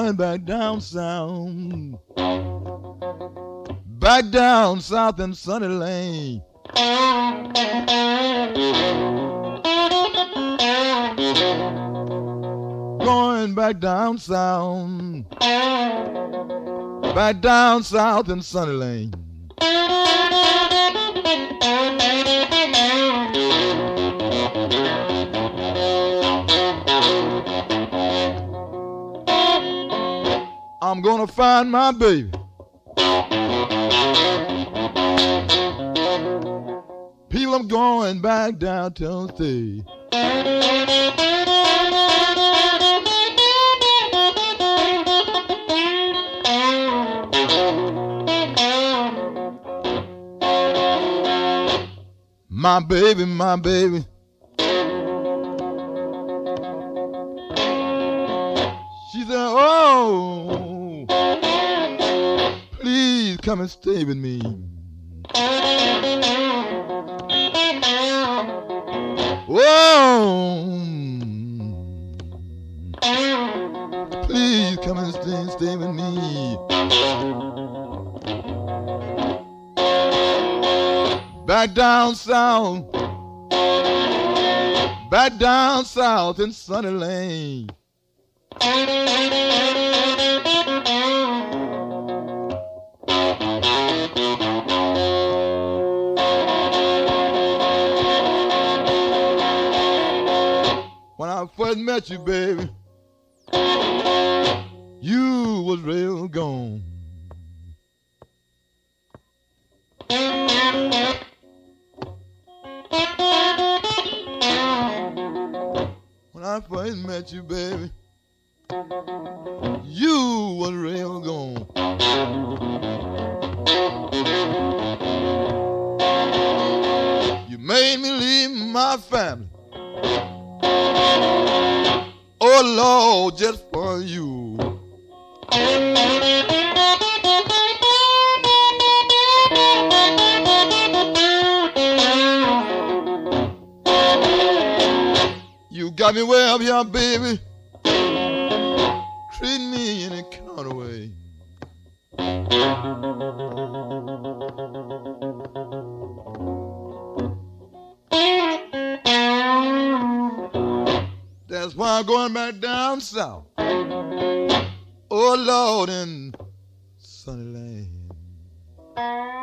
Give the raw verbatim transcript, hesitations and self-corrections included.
going back down south, back down south in Sunny Lane. Going back down south, back down south in Sunny Lane. I'm gonna find my baby. People, I'm going back downtown stay. My baby, my baby. She said, oh, please come and stay with me. Whoa, please come and stay, stay with me. Back down south, back down south in Sunny Lane. When I first met you, baby, you was real gone. When I first met you, baby, you was real gone. You made me leave my family. Oh Lord, just for you. You got me way up here, baby. Treat me any kind of way. That's why I'm going back down south. Oh Lord, in Sunny Lane.